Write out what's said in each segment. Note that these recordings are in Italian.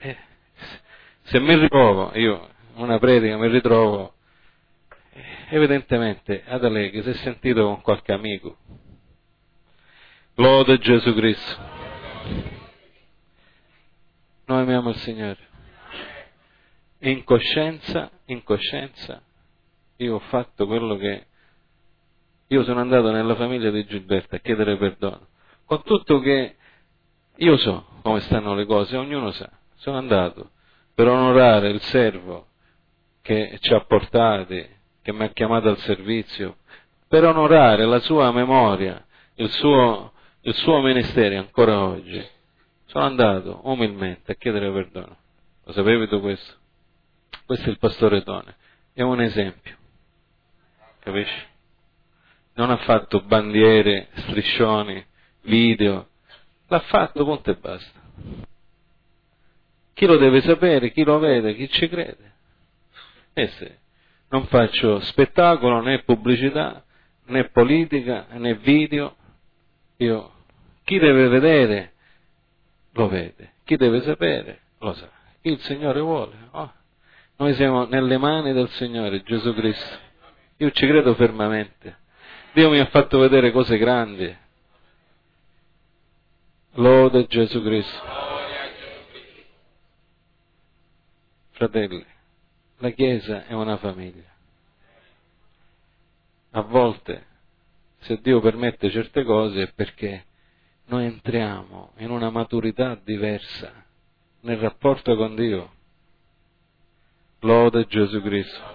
se mi ritrovo, io una predica mi ritrovo, evidentemente Adalè si è sentito con qualche amico. Lode Gesù Cristo. Noi amiamo il Signore. In coscienza, io ho fatto quello che... Io sono andato nella famiglia di Gilberto a chiedere perdono. Con tutto che io so come stanno le cose, ognuno sa. Sono andato per onorare il servo che ci ha portati, che mi ha chiamato al servizio, per onorare la sua memoria, il suo ministero ancora oggi. Sono andato umilmente a chiedere perdono. Lo sapevi tu questo? Questo è il pastore Tone. È un esempio. Capisci? Non ha fatto bandiere, striscioni, video. L'ha fatto, punto e basta. Chi lo deve sapere, chi lo vede, chi ci crede. Non faccio spettacolo, né pubblicità, né politica, né video. Chi deve vedere, lo vede. Chi deve sapere, lo sa. Chi il Signore vuole. Oh. Noi siamo nelle mani del Signore, Gesù Cristo. Io ci credo fermamente. Dio mi ha fatto vedere cose grandi. Lode Gesù Cristo. Fratelli, la Chiesa è una famiglia. A volte, se Dio permette certe cose, è perché noi entriamo in una maturità diversa nel rapporto con Dio. Lode Gesù Cristo.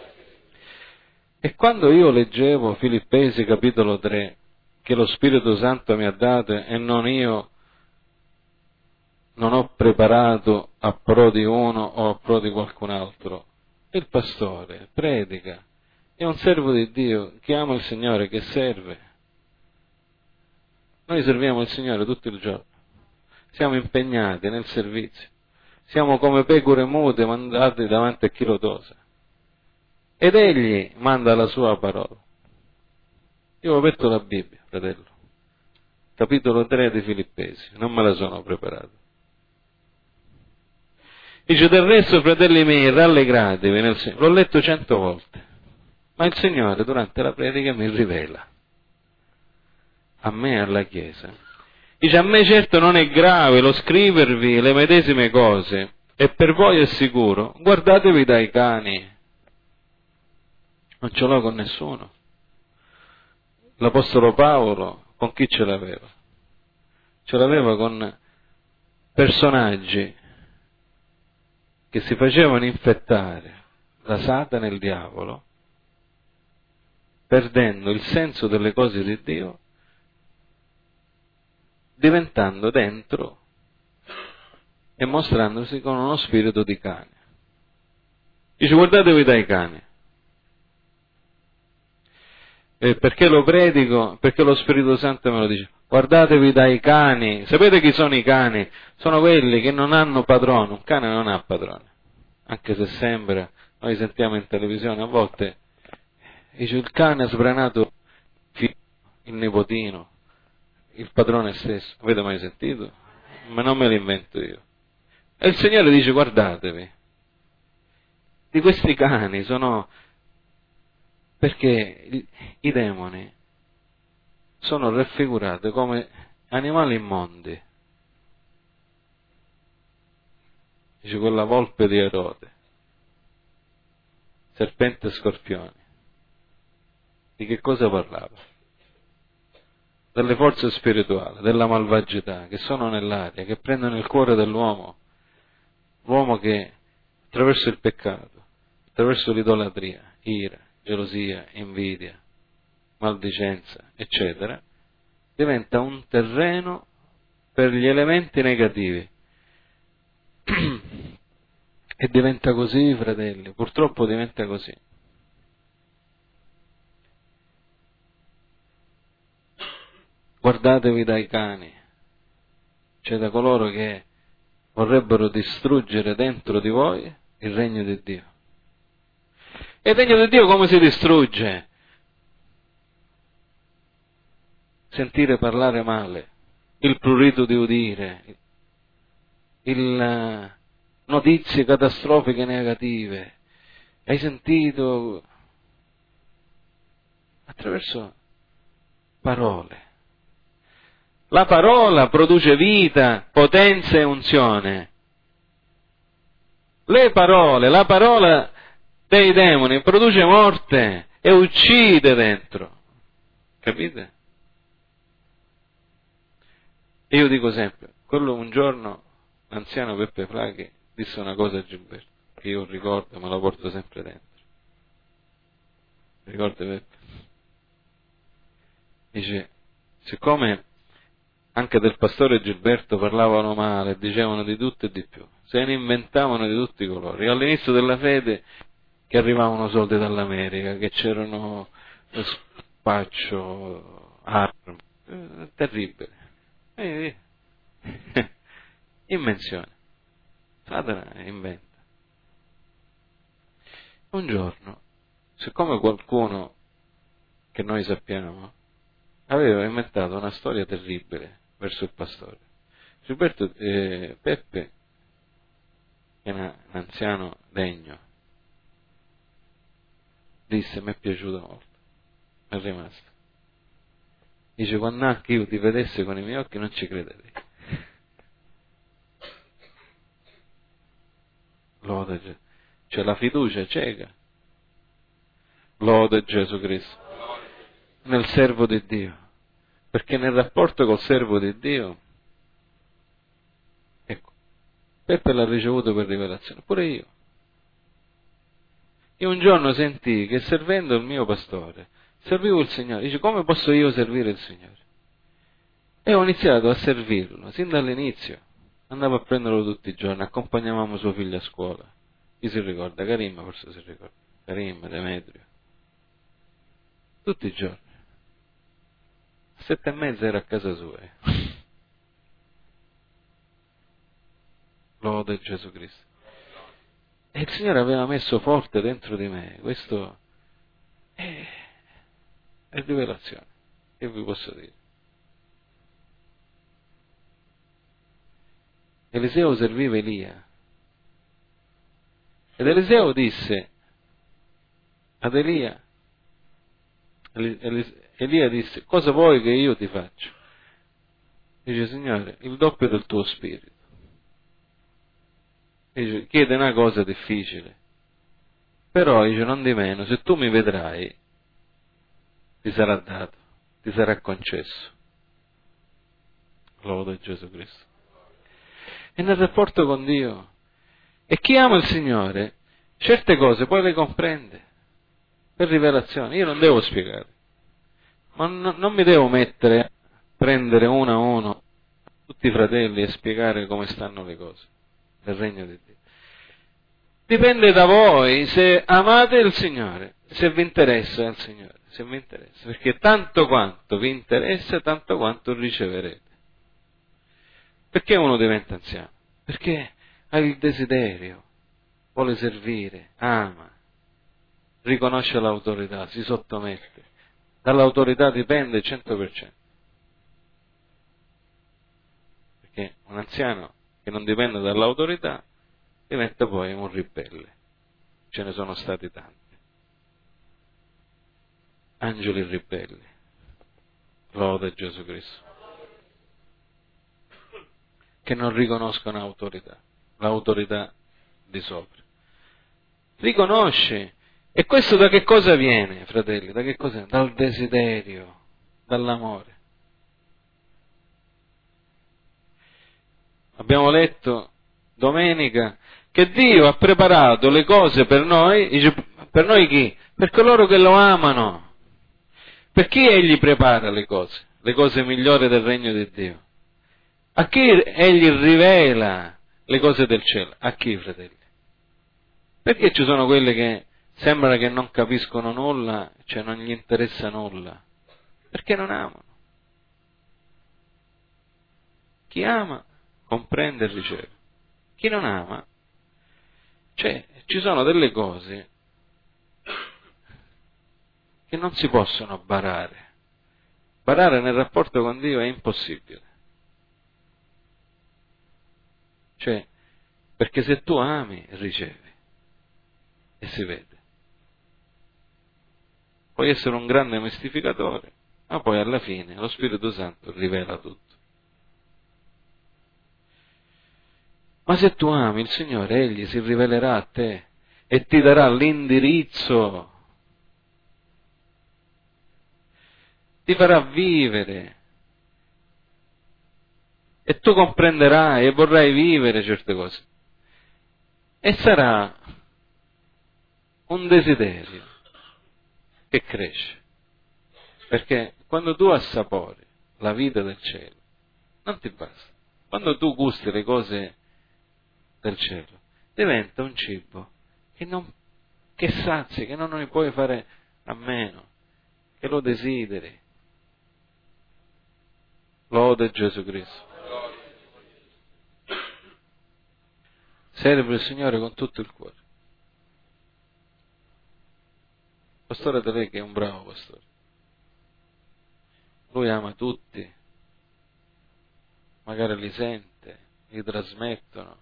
E quando io leggevo Filippesi capitolo 3, che lo Spirito Santo mi ha dato e non ho preparato a pro di uno o a pro di qualcun altro, il pastore predica, è un servo di Dio che ama il Signore, che serve. Noi serviamo il Signore tutto il giorno, siamo impegnati nel servizio, siamo come pecore mute mandate davanti a chi lo tosa. Ed egli manda la sua parola. Io ho aperto la Bibbia, fratello, capitolo 3 di Filippesi, non me la sono preparata. Dice: del resto, fratelli miei, rallegratevi nel Signore. L'ho letto 100 volte, ma il Signore durante la predica mi rivela, a me e alla Chiesa. Dice: a me certo non è grave lo scrivervi le medesime cose, e per voi è sicuro, guardatevi dai cani. Non ce l'ho con nessuno. L'Apostolo Paolo con chi ce l'aveva? Ce l'aveva con personaggi che si facevano infettare da Satana e il diavolo, perdendo il senso delle cose di Dio, diventando dentro e mostrandosi con uno spirito di cane. Dice: guardatevi dai cani. Perché lo predico? Perché lo Spirito Santo me lo dice. Guardatevi dai cani. Sapete chi sono i cani? Sono quelli che non hanno padrone. Un cane non ha padrone. Anche se sembra, noi sentiamo in televisione a volte, dice: il cane ha sbranato il nipotino, il padrone stesso. Avete mai sentito? Ma non me lo invento io. E il Signore dice: guardatevi. Di questi cani sono... Perché i demoni sono raffigurati come animali immondi. Dice: quella volpe di Erode, serpente e scorpioni. Di che cosa parlava? Delle forze spirituali, della malvagità che sono nell'aria, che prendono il cuore dell'uomo, l'uomo che attraverso il peccato, attraverso l'idolatria, ira, gelosia, invidia, maldicenza, eccetera, diventa un terreno per gli elementi negativi. E diventa così, fratelli, purtroppo diventa così. Guardatevi dai cani, cioè da coloro che vorrebbero distruggere dentro di voi il regno di Dio. E il regno di Dio come si distrugge? Sentire parlare male, il prurito di udire, il notizie catastrofiche negative. Hai sentito? Attraverso parole. La parola produce vita, potenza e unzione. Le parole, la parola dei demoni produce morte e uccide dentro. Capite? E io dico sempre, quello un giorno l'anziano Peppe Flaghi disse una cosa a Gilberto, che io ricordo, me la porto sempre dentro. Ricordi Peppe? Dice, siccome anche del pastore Gilberto parlavano male, dicevano di tutto e di più, se ne inventavano di tutti i colori. All'inizio della fede che arrivavano soldi dall'America, che c'erano spaccio, armi, terribile. Invenzione. Satana inventa. Un giorno, siccome qualcuno che noi sappiamo aveva inventato una storia terribile verso il pastore, Gilberto Peppe, che è un anziano degno, disse: mi è piaciuto molto, è rimasto. Dice: quando anche io ti vedessi con i miei occhi non ci crederei. Lode Gesù. C'è la fiducia cieca. Lode Gesù Cristo. Nel servo di Dio. Perché nel rapporto col servo di Dio, ecco, Peppe l'ha ricevuto per rivelazione, pure io. Io un giorno sentii che servendo il mio pastore, servivo il Signore. Dice: come posso io servire il Signore? E ho iniziato a servirlo, sin dall'inizio. Andavo a prenderlo tutti i giorni, accompagnavamo suo figlio a scuola. Chi si ricorda? Karim forse si ricorda. Karim, Demetrio. Tutti i giorni. A 7:30 ero a casa sua. Lode Gesù Cristo. E il Signore aveva messo forte dentro di me. Questo è rivelazione. Che vi posso dire? Eliseo serviva Elia. Ed Eliseo disse ad Elia, Elia disse: cosa vuoi che io ti faccia? Dice: Signore, il doppio del tuo spirito. Dice: chiede una cosa difficile, però dice: non di meno, se tu mi vedrai, ti sarà dato, ti sarà concesso. Lode Gesù Cristo. E nel rapporto con Dio, e chi ama il Signore, certe cose poi le comprende, per rivelazione. Io non devo spiegare, ma non mi devo mettere a prendere uno a uno tutti i fratelli e spiegare come stanno le cose del regno di Dio. Dipende da voi se amate il Signore, se vi interessa il Signore, se vi interessa, perché tanto quanto vi interessa, tanto quanto riceverete. Perché uno diventa anziano? Perché ha il desiderio, vuole servire, ama, riconosce l'autorità, si sottomette. Dall'autorità dipende il 100%. Perché un anziano che non dipende dall'autorità diventa poi un ribelle. Ce ne sono stati tanti. Angeli ribelli. Lode Gesù Cristo. Che non riconoscono autorità, l'autorità di sopra. Riconosce. E questo da che cosa viene, fratelli? Da che cosa? Dal desiderio, dall'amore. Abbiamo letto domenica che Dio ha preparato le cose per noi. Dice: per noi chi? Per coloro che lo amano. Per chi Egli prepara le cose migliori del regno di Dio? A chi Egli rivela le cose del cielo? A chi, fratelli? Perché ci sono quelle che sembra che non capiscono nulla, cioè non gli interessa nulla? Perché non amano. Chi ama comprende e riceve. Chi non ama, cioè ci sono delle cose che non si possono barare. Barare nel rapporto con Dio è impossibile. Cioè, Perché se tu ami, ricevi. E si vede. Puoi essere un grande mistificatore, ma poi alla fine lo Spirito Santo rivela tutto. Ma se tu ami il Signore, Egli si rivelerà a te e ti darà l'indirizzo, ti farà vivere e tu comprenderai e vorrai vivere certe cose. E sarà un desiderio che cresce. Perché quando tu assapori la vita del cielo, non ti basta. Quando tu gusti le cose del cielo, diventa un cibo che sazia, che non ne puoi fare a meno, che lo desideri. Lode Gesù Cristo. Serve il Signore con tutto il cuore. Pastore Talecki è un bravo pastore. Lui ama tutti, magari li sente, li trasmettono.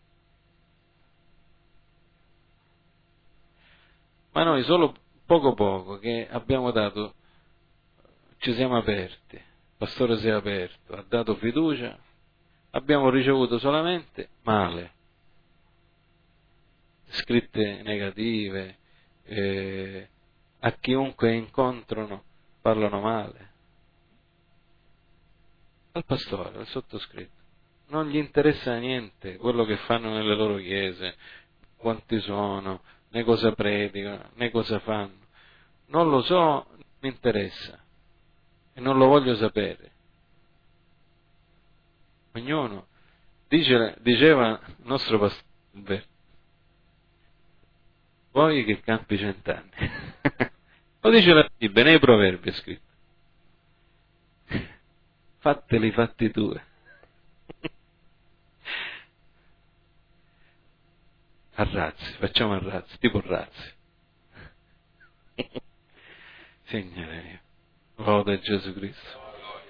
Ma noi solo poco che abbiamo dato, ci siamo aperti, il pastore si è aperto, ha dato fiducia, abbiamo ricevuto solamente male, scritte negative, a chiunque incontrano parlano male. Al pastore, al sottoscritto, non gli interessa niente quello che fanno nelle loro chiese, quanti sono, né cosa predicano, né cosa fanno. Non lo so, mi interessa e non lo voglio sapere. Ognuno diceva il nostro pastore, voi che campi 100 anni. Lo dice la Bibbia, nei proverbi è scritto. Fateli fatti tue. A razzi, facciamo a razzi, tipo razzi. Signore mio, lode Gesù Cristo.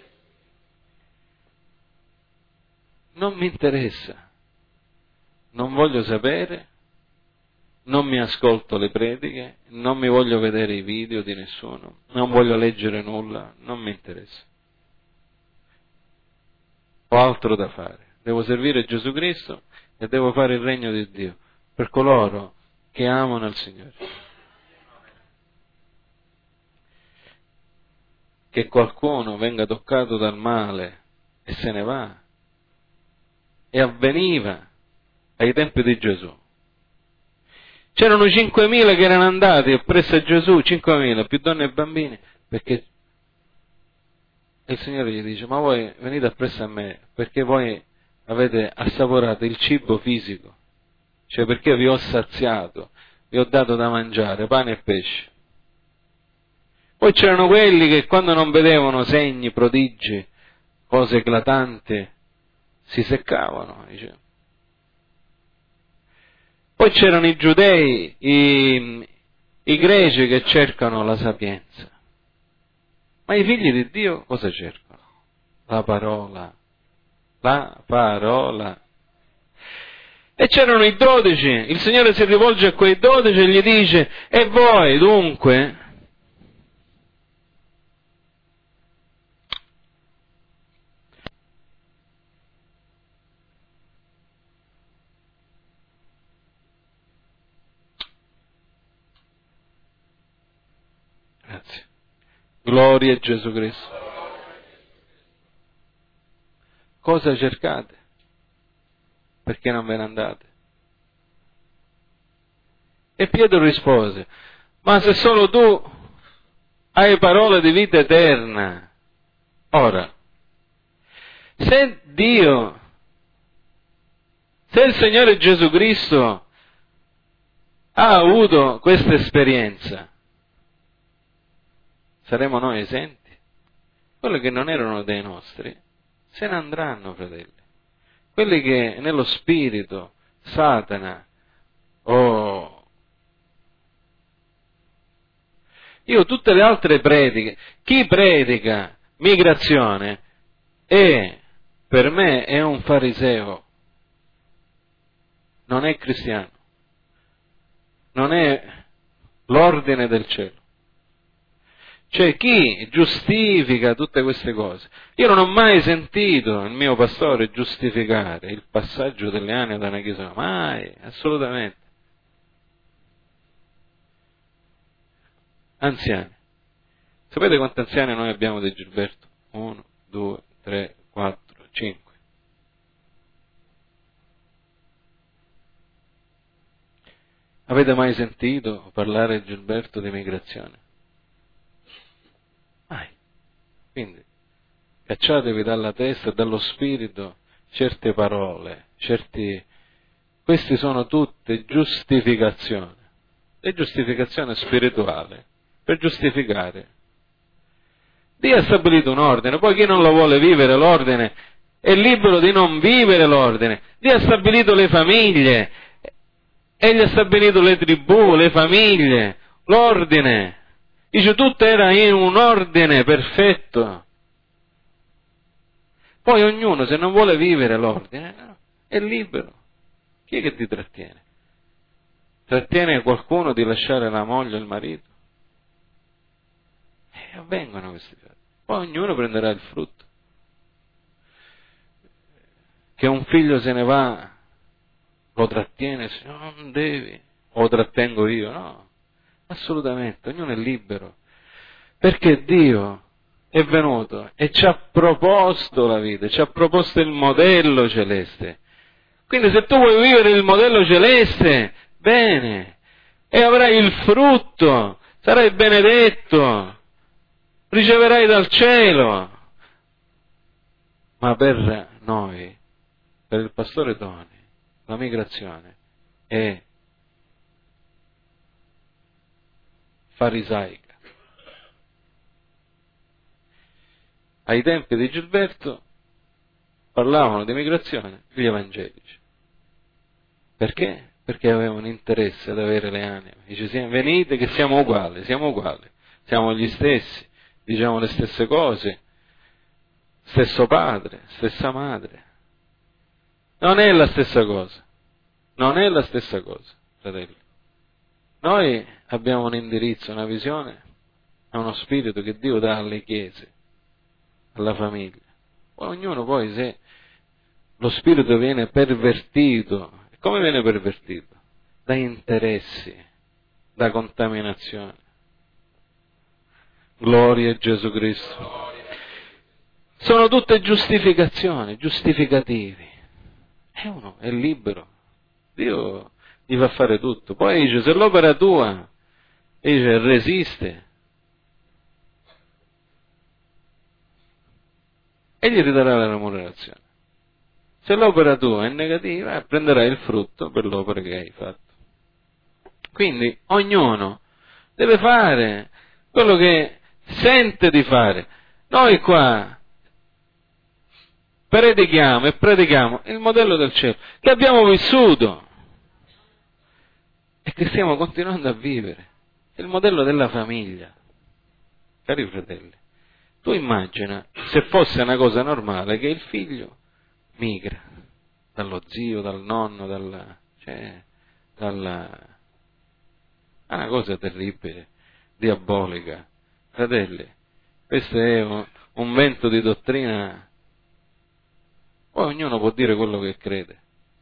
Non mi interessa, non voglio sapere, non mi ascolto le prediche, non mi voglio vedere i video di nessuno, non voglio leggere nulla, non mi interessa. Ho altro da fare, devo servire Gesù Cristo e devo fare il regno di Dio per coloro che amano il Signore. Che qualcuno venga toccato dal male e se ne va. E avveniva ai tempi di Gesù. C'erano 5.000 che erano andati appresso a Gesù, 5.000 più donne e bambini, perché il Signore gli dice: ma voi venite appresso a me perché voi avete assaporato il cibo fisico, cioè perché vi ho saziato, vi ho dato da mangiare pane e pesce. Poi c'erano quelli che quando non vedevano segni, prodigi, cose eclatanti, si seccavano. Dice. Poi c'erano i giudei, i greci che cercano la sapienza. Ma i figli di Dio cosa cercano? La parola. La parola. E c'erano i 12, il Signore si rivolge a quei 12 e gli dice: e voi dunque? Grazie. Gloria a Gesù Cristo. Cosa cercate? Perché non ve ne andate? E Pietro rispose: ma se solo tu hai parole di vita eterna. Ora, se il Signore Gesù Cristo ha avuto questa esperienza, saremo noi esenti? Quelli che non erano dei nostri se ne andranno, fratelli. Quelli che nello spirito, Satana, io tutte le altre prediche, chi predica migrazione per me è un fariseo. non è cristiano, non è l'ordine del cielo. C'è chi giustifica tutte queste cose. Io non ho mai sentito il mio pastore giustificare il passaggio delle anime da una chiesa, mai, assolutamente. Anziani. Sapete quanti anziani noi abbiamo di Gilberto? 1, 2, 3, 4, 5. Avete mai sentito parlare Gilberto di migrazione? Mai. Quindi, cacciatevi dalla testa e dallo spirito certe parole, queste sono tutte giustificazioni. È giustificazione spirituale, per giustificare. Dio ha stabilito un ordine, poi chi non lo vuole vivere l'ordine è libero di non vivere l'ordine. Dio ha stabilito le famiglie, Egli ha stabilito le tribù, le famiglie, l'ordine. Dice, tutto era in un ordine perfetto. Poi ognuno, se non vuole vivere l'ordine, è libero. Chi è che ti trattiene? Trattiene qualcuno di lasciare la moglie e il marito? Avvengono questi fatti. Poi ognuno prenderà il frutto. Che un figlio se ne va, lo trattiene, no, non devi, o lo trattengo io, no, assolutamente, ognuno è libero, perché Dio è venuto e ci ha proposto la vita, ci ha proposto il modello celeste. Quindi se tu vuoi vivere il modello celeste, bene, e avrai il frutto, sarai benedetto, riceverai dal cielo. Ma per noi, per il pastore Toni, la migrazione è farisaica. Ai tempi di Gilberto parlavano di migrazione gli evangelici. Perché? Perché avevano interesse ad avere le anime. Dice, venite che siamo uguali, siamo gli stessi, diciamo le stesse cose, stesso padre, stessa madre. Non è la stessa cosa, fratelli. Noi abbiamo un indirizzo, una visione, uno spirito che Dio dà alle chiese, alla famiglia. Poi ognuno se lo spirito viene pervertito, come viene pervertito? Da interessi, da contaminazione. Gloria a Gesù Cristo. Sono tutte giustificazioni, giustificativi. E uno è libero. Dio gli fa fare tutto. Poi dice, se l'opera tua, dice, resiste, e gli ridarà la remunerazione. Se l'opera tua è negativa, prenderai il frutto per l'opera che hai fatto. Quindi ognuno deve fare quello che sente di fare. Noi qua predichiamo e predichiamo il modello del cielo che abbiamo vissuto e che stiamo continuando a vivere, il modello della famiglia. Cari fratelli, tu immagina se fosse una cosa normale che il figlio migra dallo zio, dal nonno, è una cosa terribile, diabolica. Fratelli, questo è un vento di dottrina. Poi ognuno può dire quello che crede.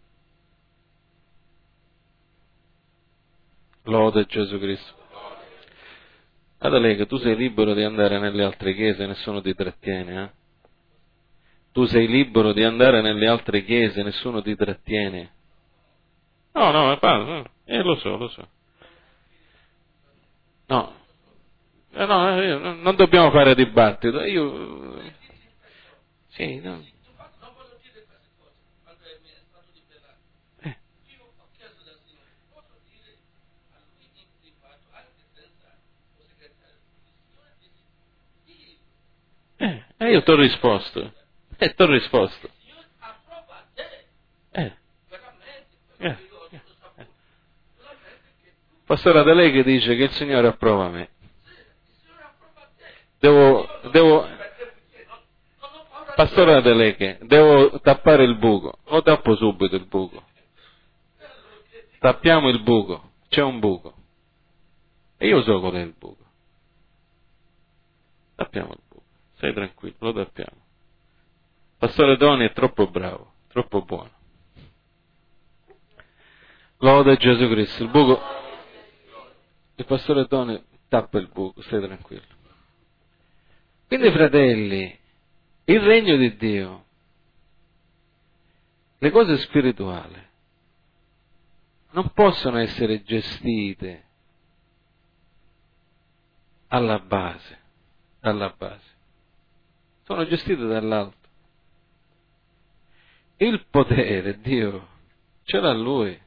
Lode Gesù Cristo. Adalega, tu sei libero di andare nelle altre chiese, nessuno ti trattiene, eh? Tu sei libero di andare nelle altre chiese, nessuno ti trattiene. No, lo so. No, non dobbiamo fare dibattito. Sì, no. Io ti ho risposto. Pastore Adeleke dice che il Signore approva me. Pastore Adeleke, devo tappare il buco. Lo tappo subito il buco. tappiamo il buco, c'è un buco. E io so qual è il buco. Tappiamo il buco, stai tranquillo, lo tappiamo. Pastore Toni è troppo bravo, troppo buono. Lode Gesù Cristo, il buco, il pastore Toni tappa il buco, stai tranquillo. Quindi, fratelli, il regno di Dio, le cose spirituali, non possono essere gestite alla base, dalla base. Sono gestite dall'alto. Il potere, Dio, ce l'ha Lui.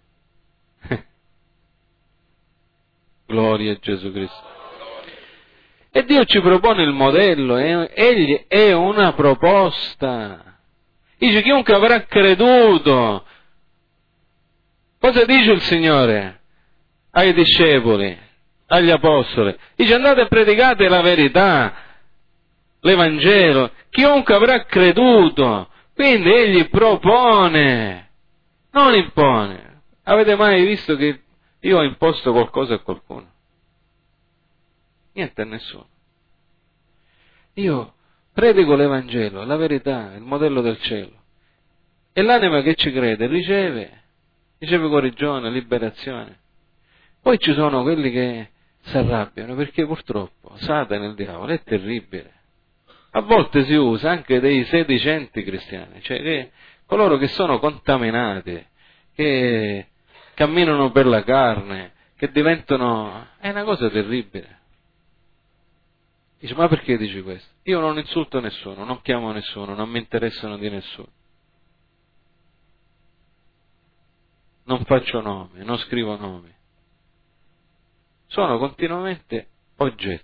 Gloria a Gesù Cristo. E Dio ci propone il modello, egli è una proposta. Dice: chiunque avrà creduto. Cosa dice il Signore ai discepoli, agli apostoli? Dice: andate e predicate la verità, l'Evangelo. Chiunque avrà creduto. Quindi egli propone, non impone. Avete mai visto che io ho imposto qualcosa a qualcuno? Niente, a nessuno. Io predico l'Evangelo, la verità, il modello del cielo. E l'anima che ci crede riceve guarigione, liberazione. Poi ci sono quelli che si arrabbiano perché purtroppo Satana, il diavolo, è terribile. A volte si usa anche dei sedicenti cristiani, cioè coloro che sono contaminati, che camminano per la carne, che diventano... è una cosa terribile. Dice: ma perché dici questo? Io non insulto nessuno, non chiamo nessuno, non mi interessano di nessuno. Non faccio nomi, non scrivo nomi. Sono continuamente oggetto.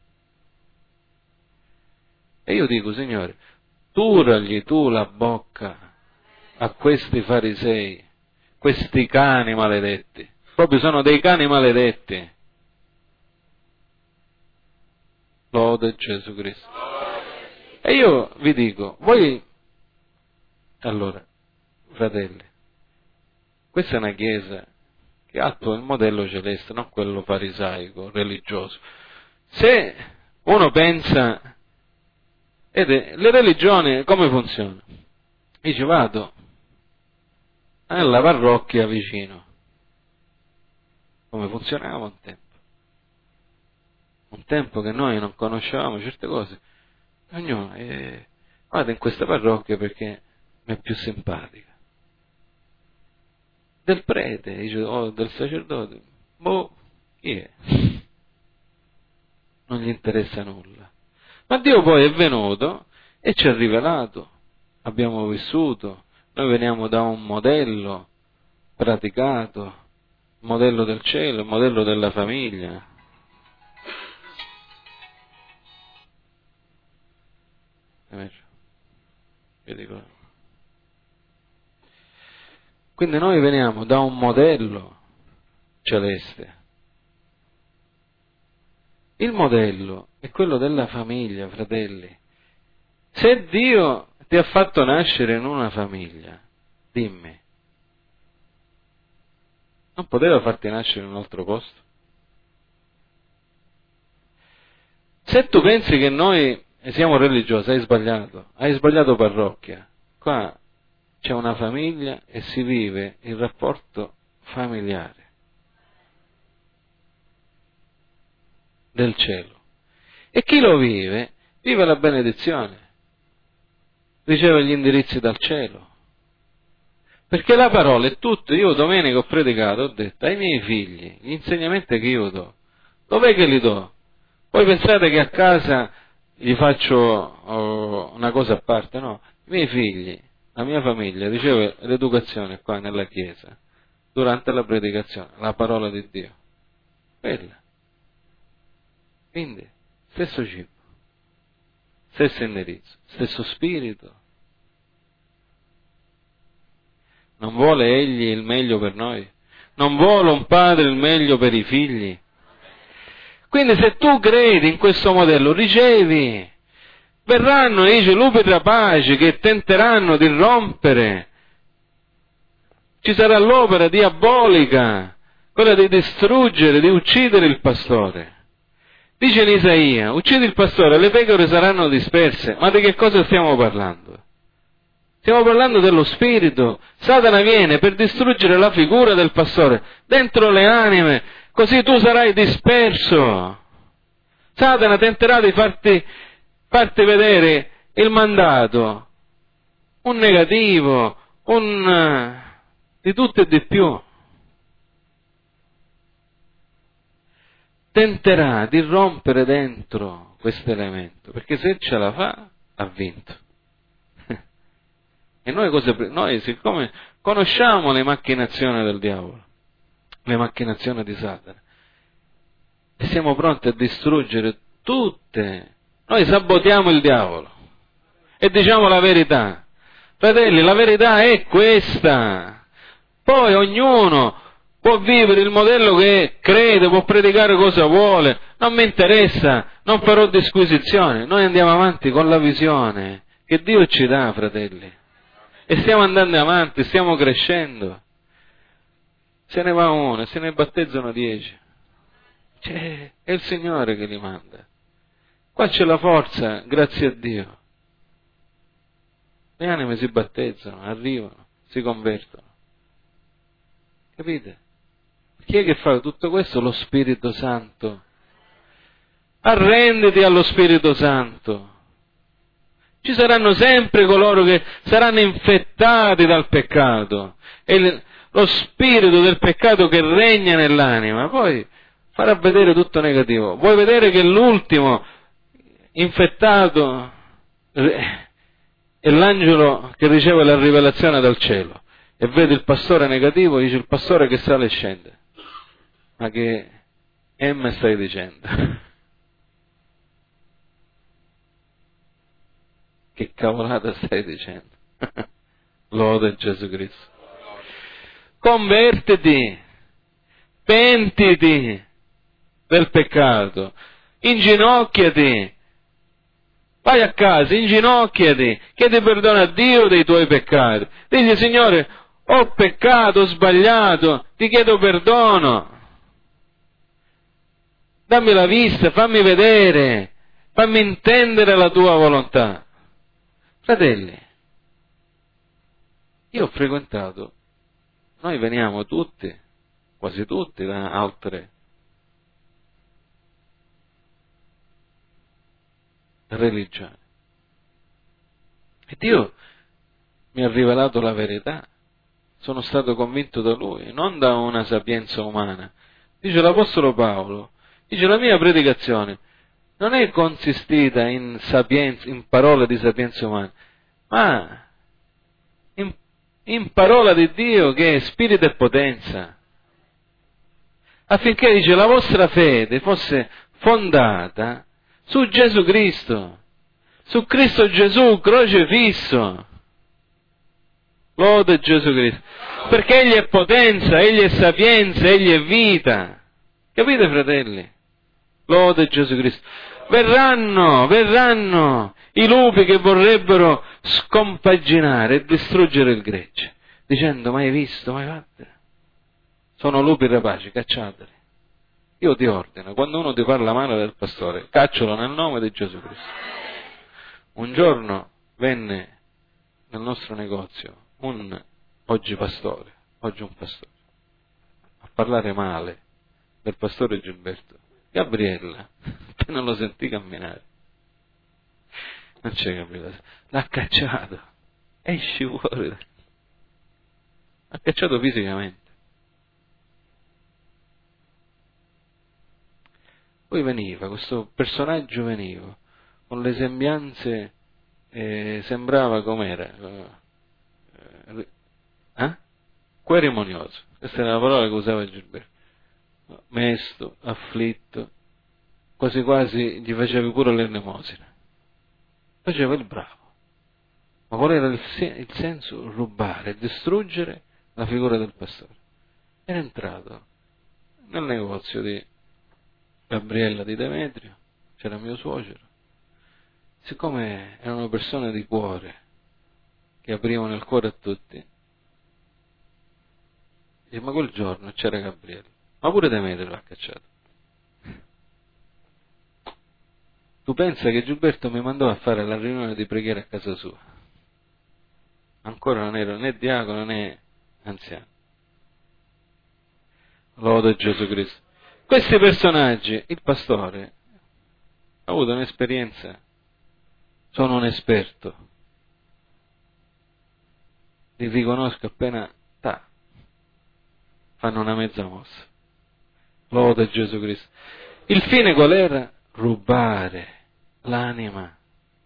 E io dico: Signore, turagli tu la bocca a questi farisei, questi cani maledetti. Proprio sono dei cani maledetti. Lode Gesù Cristo. E io vi dico, voi, allora, fratelli, questa è una chiesa che attua il modello celeste, non quello farisaico, religioso. Se uno pensa, le religioni come funzionano? Dice: vado alla parrocchia vicino. Come funzionava un tempo? Un tempo che noi non conoscevamo certe cose. Ognuno vado in questa parrocchia perché mi è più simpatica. Del prete, dice, o del sacerdote, chi è? Non gli interessa nulla. Ma Dio poi è venuto e ci ha rivelato, abbiamo vissuto, noi veniamo da un modello praticato, il modello del cielo, il modello della famiglia. Quindi noi veniamo da un modello celeste. Il modello è quello della famiglia, fratelli. Se Dio ti ha fatto nascere in una famiglia, dimmi, non poteva farti nascere in un altro posto? Se tu pensi che noi siamo religiosi, hai sbagliato parrocchia. Qua c'è una famiglia e si vive il rapporto familiare del cielo. E chi lo vive la benedizione, riceve gli indirizzi dal cielo. Perché la parola è tutto. Io domenica ho predicato, ho detto ai miei figli, gli insegnamenti che io do, dov'è che li do? Voi pensate che a casa gli faccio una cosa a parte? No, i miei figli, la mia famiglia riceve l'educazione qua nella chiesa, durante la predicazione, la parola di Dio. Quella. Quindi, stesso cibo, stesso indirizzo, stesso spirito. Non vuole Egli il meglio per noi? Non vuole un padre il meglio per i figli? Quindi se tu credi in questo modello, ricevi. Verranno, dice, lupi rapaci che tenteranno di rompere ci sarà l'opera diabolica, quella di distruggere, di uccidere il pastore. Dice in Isaia, uccidi il pastore, le pecore saranno disperse. Ma di che cosa stiamo parlando? Stiamo parlando dello spirito. Satana viene per distruggere la figura del pastore dentro le anime, così tu sarai disperso. Satana tenterà di farti vedere il mandato, un negativo, di tutto e di più. Tenterà di rompere dentro questo elemento, perché se ce la fa, ha vinto. E noi siccome conosciamo le macchinazioni del diavolo, le macchinazioni di Satana, e siamo pronti a distruggere tutte, noi sabotiamo il diavolo e diciamo la verità. Fratelli, la verità è questa. Poi ognuno può vivere il modello che crede, può predicare cosa vuole, non mi interessa, non farò disquisizione. Noi andiamo avanti con la visione che Dio ci dà, fratelli. E stiamo andando avanti, stiamo crescendo. Se ne va uno, se ne battezzano 10. È il Signore che li manda. Qua c'è la forza, grazie a Dio. Le anime si battezzano, arrivano, si convertono. Capite? Chi è che fa tutto questo? Lo Spirito Santo. Arrenditi allo Spirito Santo. Ci saranno sempre coloro che saranno infettati dal peccato. E lo spirito del peccato che regna nell'anima, poi farà vedere tutto negativo. Vuoi vedere che l'ultimo infettato è l'angelo che riceve la rivelazione dal cielo e vede il pastore negativo, dice il pastore che sale e scende. Ma che M stai dicendo? Che cavolata stai dicendo? Lode Gesù Cristo. Convertiti, pentiti del peccato, inginocchiati, vai a casa, inginocchiati, chiedi perdono a Dio dei tuoi peccati. Digli, Signore, ho peccato, ho sbagliato, ti chiedo perdono. Dammi la vista, fammi vedere, fammi intendere la tua volontà. Fratelli, io ho frequentato, noi veniamo tutti, quasi tutti, da altre religioni. E Dio mi ha rivelato la verità, sono stato convinto da Lui, non da una sapienza umana. Dice l'Apostolo Paolo, dice la mia predicazione non è consistita in sapienza, in parole di sapienza umana, ma in parola di Dio che è spirito e potenza, affinché, dice, la vostra fede fosse fondata su Gesù Cristo, su Cristo Gesù crocefisso. Lode Gesù Cristo, perché Egli è potenza, Egli è sapienza, Egli è vita. Capite, fratelli? Lode Gesù Cristo. Verranno i lupi che vorrebbero scompaginare e distruggere il gregge, dicendo, mai visto, mai fatto? Sono lupi rapaci, cacciateli. Io ti ordino, quando uno ti parla male del pastore, caccialo nel nome di Gesù Cristo. Un giorno venne nel nostro negozio oggi un pastore, a parlare male del pastore Gilberto. Gabriella, te non lo sentì camminare. Non c'è Gabriella, l'ha cacciato. Esci fuori. L'ha cacciato fisicamente. Poi questo personaggio veniva, con le sembianze, sembrava com'era, querimonioso. Questa era la parola che usava Gilberto. Mesto, afflitto, quasi quasi gli facevi pure l'elemosina. Faceva il bravo. Ma qual era il senso? Rubare, distruggere la figura del pastore. Era entrato nel negozio di Gabriella di Demetrio, c'era mio suocero. Siccome erano persone di cuore, che aprivano il cuore a tutti, Dice, ma quel giorno c'era Gabriele, ma pure Demetrio l'ha cacciato. Tu pensa che Gilberto mi mandò a fare la riunione di preghiera a casa sua? Ancora non ero né diacono né anziano. Loda Gesù Cristo. Questi personaggi, il pastore, ha avuto un'esperienza, sono un esperto, li riconosco appena fanno una mezza mossa. Loda Gesù Cristo. Il fine qual era? Rubare l'anima,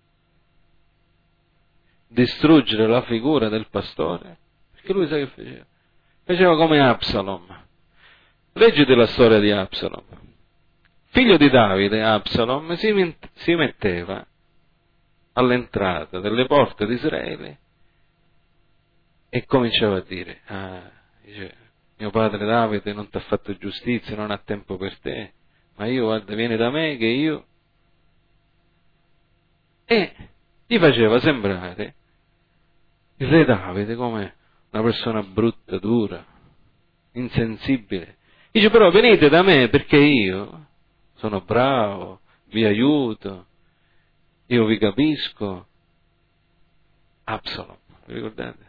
distruggere la figura del pastore, perché lui sa che faceva? Faceva come Absalom. Leggiti la storia di Absalom. Figlio di Davide, Absalom, si metteva all'entrata delle porte di Israele e cominciava a dire, dice, mio padre Davide non ti ha fatto giustizia, non ha tempo per te, ma io, guarda, vieni da me che io... E gli faceva sembrare il re Davide come una persona brutta, dura, insensibile. Dice, però venite da me perché io sono bravo, vi aiuto, io vi capisco. Absalom, vi ricordate?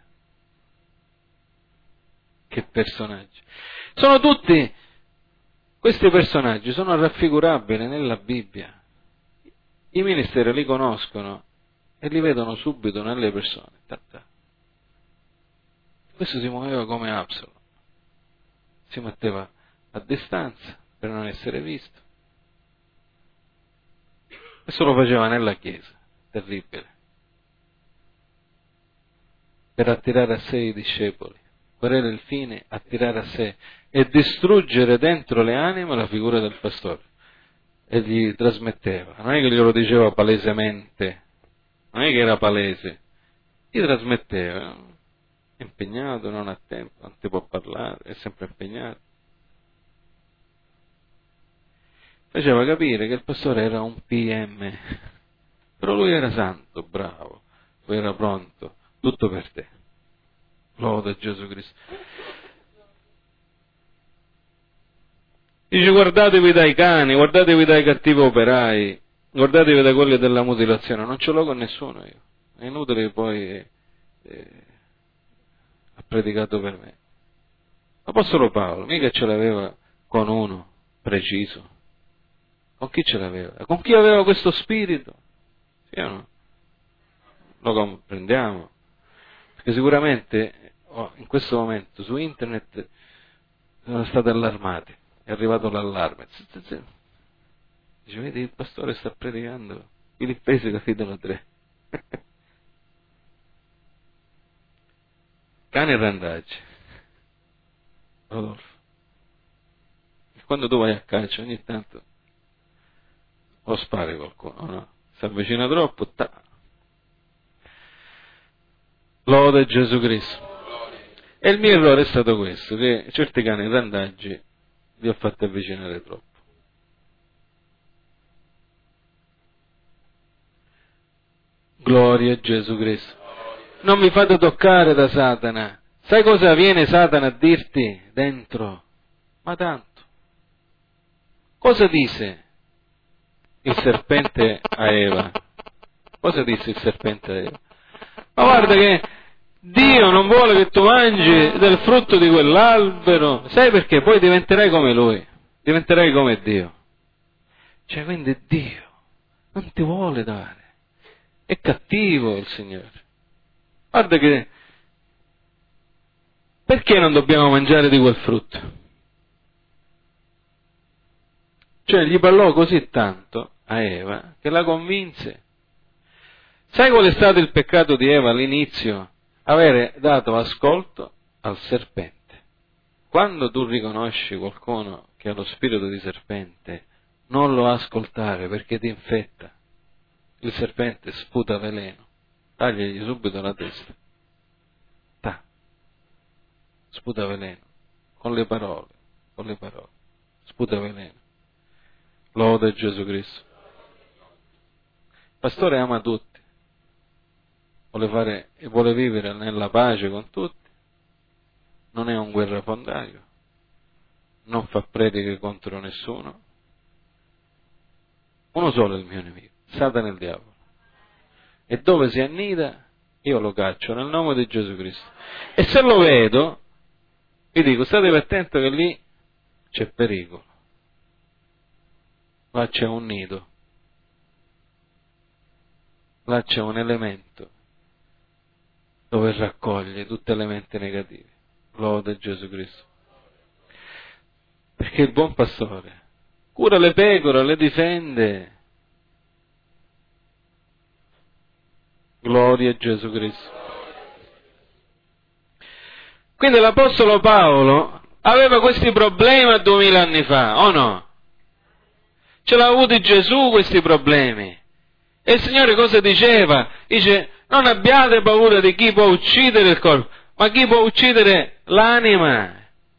Che personaggi. Sono tutti, questi personaggi sono raffigurabili nella Bibbia. I ministeri li conoscono e li vedono subito nelle persone. Questo si muoveva come Absalom. Si metteva a distanza per non essere visto. Questo lo faceva nella Chiesa, terribile, per attirare a sé i discepoli. Qual era il fine? Attirare a sé e distruggere dentro le anime la figura del pastore. E gli trasmetteva, non è che glielo diceva palesemente, non è che era palese, gli trasmetteva, è impegnato, non ha tempo, non ti può parlare, è sempre impegnato. Faceva capire che il pastore era un PM, però lui era santo, bravo, lui era pronto, tutto per te. Loda Gesù Cristo. Dice, guardatevi dai cani, guardatevi dai cattivi operai, guardatevi da quelli della mutilazione, non ce l'ho con nessuno io, è inutile che poi ha predicato per me. L'Apostolo Paolo mica ce l'aveva con uno preciso, con chi ce l'aveva? Con chi aveva questo spirito? Sì o no? Lo comprendiamo, perché sicuramente in questo momento su internet sono stati allarmati, è arrivato l'allarme. Dice, vedi, il pastore sta predicando Filippesi capitolo 3. Cani e randaggi. Rodolfo. E quando tu vai a caccia ogni tanto lo spari qualcuno, no? Si avvicina troppo, Lode Gesù Cristo. E il mio errore è stato questo, che certi cani e randaggi li ho fatti avvicinare troppo. Gloria a Gesù Cristo. Non vi fate toccare da Satana. Sai cosa viene Satana a dirti dentro? Ma tanto. Cosa disse il serpente a Eva? Cosa disse il serpente a Eva? Ma guarda che Dio non vuole che tu mangi del frutto di quell'albero. Sai perché? Poi diventerai come Lui. Diventerai come Dio. Cioè, quindi Dio non ti vuole dare. È cattivo il Signore. Guarda che... Perché non dobbiamo mangiare di quel frutto? Cioè, gli parlò così tanto a Eva che la convinse. Sai qual è stato il peccato di Eva all'inizio? Avere dato ascolto al serpente. Quando tu riconosci qualcuno che ha lo spirito di serpente, non lo ascoltare perché ti infetta. Il serpente sputa veleno, tagliagli subito la testa. Sputa veleno, con le parole, sputa veleno. Lode Gesù Cristo. Il pastore ama tutti, vuole vivere nella pace con tutti, non è un guerrafondaio, non fa prediche contro nessuno. Uno solo è il mio nemico, Satana e il diavolo. E dove si annida, io lo caccio nel nome di Gesù Cristo. E se lo vedo, vi dico, state attento che lì c'è pericolo. Là c'è un nido. Là c'è un elemento dove raccoglie tutte le menti negative. Lode Gesù Cristo. Perché il buon pastore cura le pecore, le difende. Gloria a Gesù Cristo. Quindi l'Apostolo Paolo aveva questi problemi 2000 anni fa, o no? Ce l'ha avuti Gesù questi problemi. E il Signore cosa diceva? Dice, non abbiate paura di chi può uccidere il corpo, ma chi può uccidere l'anima.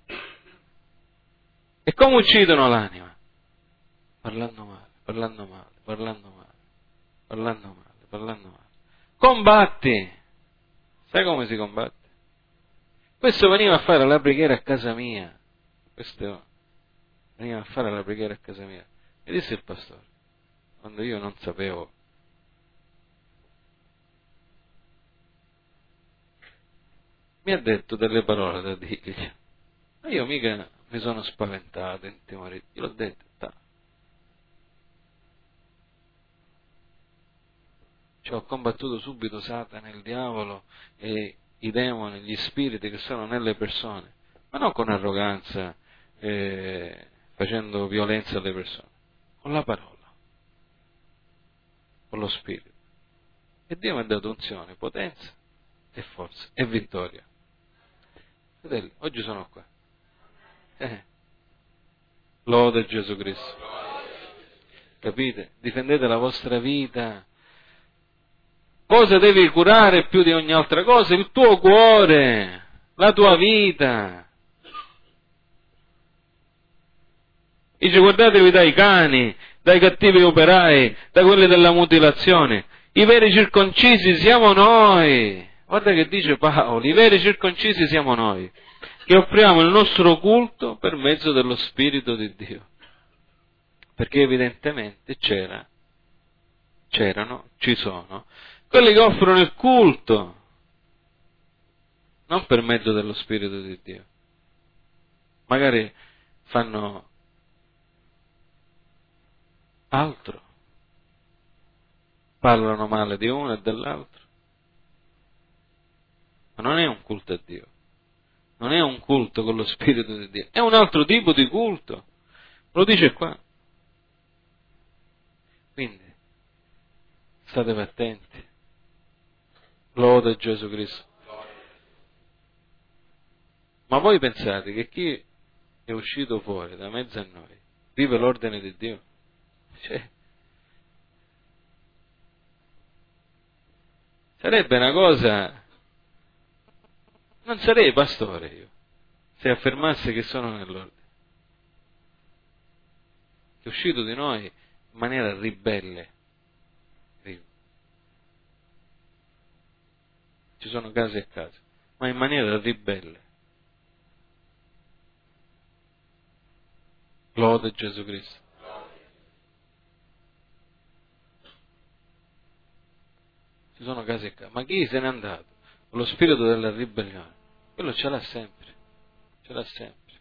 E come uccidono l'anima? Parlando male, parlando male, parlando male, parlando male, parlando male. Combatti! Sai come si combatte? Questo veniva a fare la preghiera a casa mia. Questo veniva a fare la preghiera a casa mia. Mi disse il pastore, quando io non sapevo. Mi ha detto delle parole da dirgli. Ma io mica mi sono spaventato, intimorito. Io l'ho detto, Cioè, ho combattuto subito Satana, il diavolo e i demoni, gli spiriti che sono nelle persone, ma non con arroganza, facendo violenza alle persone, con la parola, con lo spirito. E Dio mi ha dato unzione, potenza e forza e vittoria. Fratelli, oggi sono qua. Lode Gesù Cristo. Capite? Difendete la vostra vita. Cosa devi curare più di ogni altra cosa? Il tuo cuore, la tua vita. Dice, guardatevi dai cani, dai cattivi operai, da quelli della mutilazione. I veri circoncisi siamo noi. Guarda che dice Paolo, i veri circoncisi siamo noi, che offriamo il nostro culto per mezzo dello Spirito di Dio. Perché evidentemente ci sono quelli che offrono il culto, non per mezzo dello Spirito di Dio. Magari fanno altro, parlano male di uno e dell'altro, ma non è un culto a Dio, non è un culto con lo Spirito di Dio, è un altro tipo di culto, lo dice qua. Quindi, state attenti, lode Gesù Cristo. Ma voi pensate che chi è uscito fuori da mezzo a noi vive l'ordine di Dio? Cioè, sarebbe una cosa, non sarei pastore io, se affermassi che sono nell'ordine. Che è uscito di noi in maniera ribelle. Ci sono casi e casi, ma in maniera ribelle. Lode Gesù Cristo. Ci sono casi e casi, ma chi se n'è andato con lo spirito della ribellione? Quello ce l'ha sempre, ce l'ha sempre.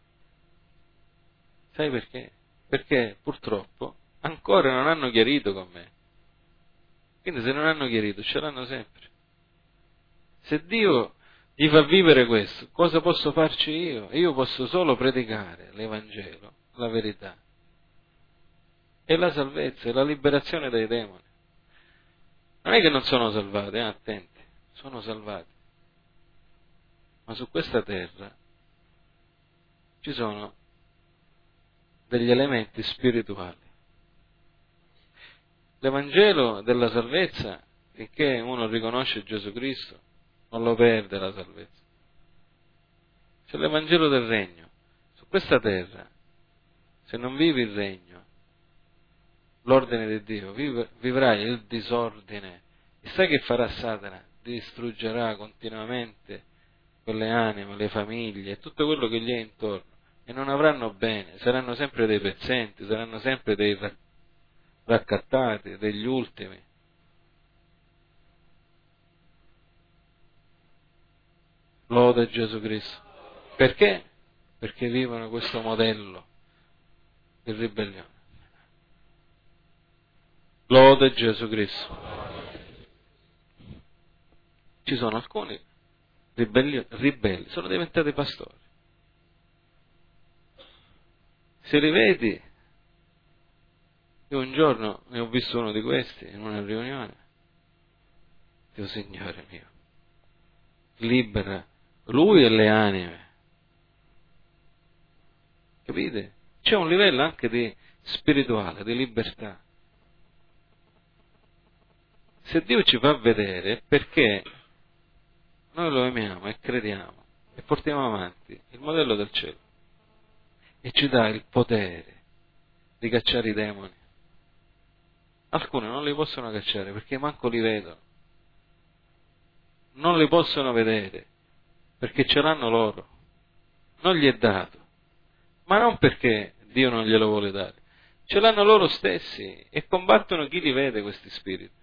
Sai perché? Perché purtroppo ancora non hanno chiarito con me. Quindi se non hanno chiarito, ce l'hanno sempre. Se Dio gli fa vivere questo, cosa posso farci io? Io posso solo predicare l'Evangelo, la verità, e la salvezza, e la liberazione dai demoni. Non è che non sono salvati, attenti, sono salvati. Ma su questa terra ci sono degli elementi spirituali. L'Evangelo della salvezza, finché uno riconosce Gesù Cristo, non lo perde la salvezza. C'è l'Evangelo del Regno. Su questa terra, se non vivi il Regno, l'ordine di Dio, vivrai il disordine. E sai che farà Satana? Distruggerà continuamente quelle anime, le famiglie, tutto quello che gli è intorno, e non avranno bene, saranno sempre dei pezzenti, saranno sempre dei raccattati, degli ultimi. Lode Gesù Cristo. Perché? Perché vivono questo modello di ribellione. Lode Gesù Cristo. Ci sono alcuni ribelli, sono diventati pastori. Se li vedi, io un giorno ne ho visto uno di questi in una riunione, Dio Signore mio, libera lui e le anime. Capite? C'è un livello anche di spirituale, di libertà. Se Dio ci fa vedere è perché noi lo amiamo e crediamo e portiamo avanti il modello del cielo e ci dà il potere di cacciare i demoni. Alcuni non li possono cacciare perché manco li vedono, non li possono vedere perché ce l'hanno loro, non gli è dato, ma non perché Dio non glielo vuole dare, ce l'hanno loro stessi e combattono chi li vede questi spiriti.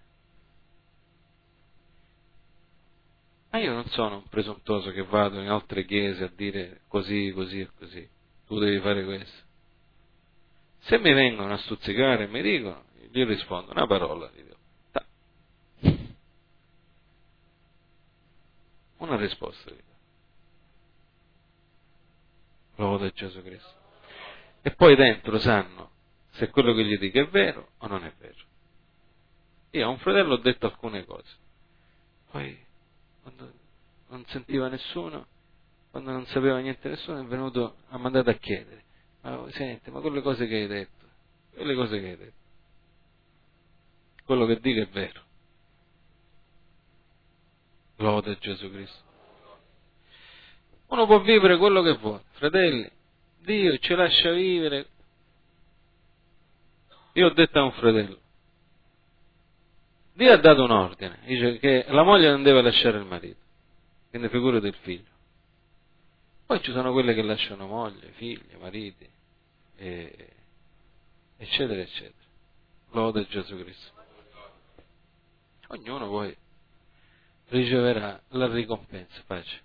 Ma io non sono un presuntuoso che vado in altre chiese a dire così, così e così, tu devi fare questo. Se mi vengono a stuzzicare e mi dicono, gli rispondo una parola, gli dico, una risposta gli do. Lode Gesù Cristo. E poi dentro sanno se quello che gli dico è vero o non è vero. Io a un fratello ho detto alcune cose, poi quando non sentiva nessuno, quando non sapeva niente nessuno, è venuto, ha mandato a chiedere, ma senti, ma quelle cose che hai detto, quello che dico è vero. Lode Gesù Cristo. Uno può vivere quello che vuole, fratelli, Dio ci lascia vivere. Io ho detto a un fratello, Dio ha dato un ordine, dice che la moglie non deve lasciare il marito, quindi figurati il figlio. Poi ci sono quelle che lasciano moglie, figli, mariti, eccetera, eccetera. Lode Gesù Cristo. Ognuno poi riceverà la ricompensa, pace.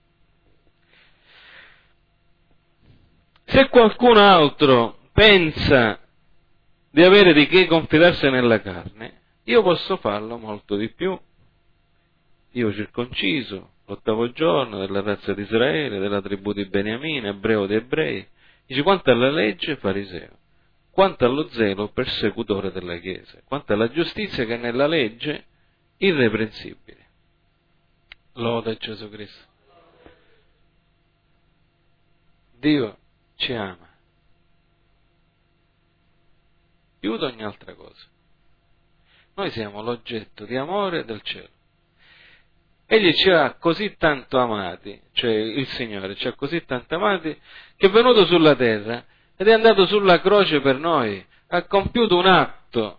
Se qualcun altro pensa di avere di che confidarsi nella carne, io posso farlo molto di più. Io circonciso, l'8° giorno, della razza di Israele, della tribù di Beniamino, ebreo di ebrei. Dice, quanto alla legge, fariseo. Quanto allo zelo, persecutore della Chiesa. Quanto alla giustizia che è nella legge, irreprensibile. Lode Gesù Cristo. Dio ci ama più di ogni altra cosa. Noi siamo l'oggetto di amore del cielo. Egli ci ha così tanto amati, cioè il Signore ci ha così tanto amati, che è venuto sulla terra ed è andato sulla croce per noi, ha compiuto un atto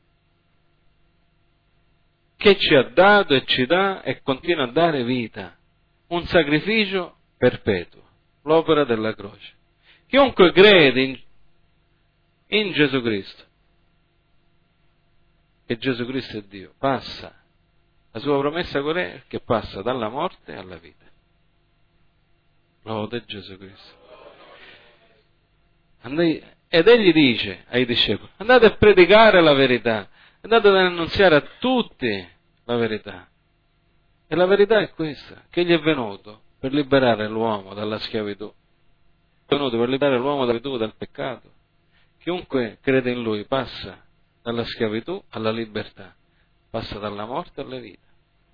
che ci ha dato e ci dà e continua a dare vita, un sacrificio perpetuo, l'opera della croce. Chiunque crede in Gesù Cristo, che Gesù Cristo è Dio, passa. La sua promessa qual è? Che passa dalla morte alla vita. Lode Gesù Cristo. Ed egli dice ai discepoli, andate a predicare la verità, andate ad annunziare a tutti la verità. E la verità è questa, che egli è venuto per liberare l'uomo dalla schiavitù. È venuto per liberare l'uomo dalla schiavitù, dal peccato. Chiunque crede in lui passa dalla schiavitù alla libertà, passa dalla morte alla vita.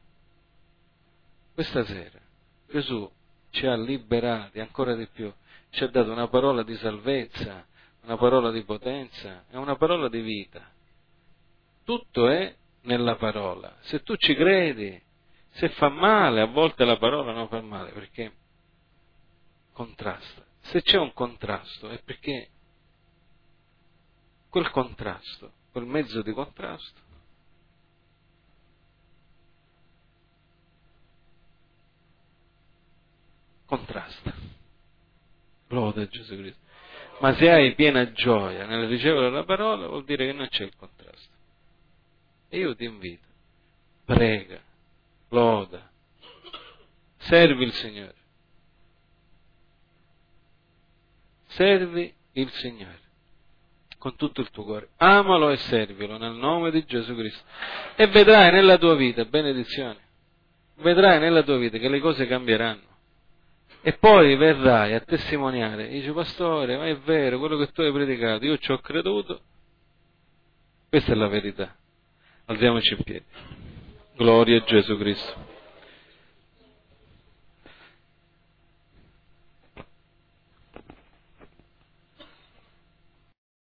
Questa sera Gesù ci ha liberati ancora di più, ci ha dato una parola di salvezza, una parola di potenza e una parola di vita. Tutto è nella parola. Se tu ci credi, se fa male, a volte la parola non fa male perché contrasta. Se c'è un contrasto è perché quel contrasto, quel mezzo di contrasto, contrasta. Lode Gesù Cristo. Ma se hai piena gioia nel ricevere la parola, vuol dire che non c'è il contrasto. E io ti invito, prega, loda, servi il Signore. Servi il Signore con tutto il tuo cuore. Amalo e servilo nel nome di Gesù Cristo. E vedrai nella tua vita benedizioni. Vedrai nella tua vita che le cose cambieranno. E poi verrai a testimoniare. Dice, pastore, ma è vero quello che tu hai predicato, io ci ho creduto. Questa è la verità. Alziamoci in piedi. Gloria a Gesù Cristo.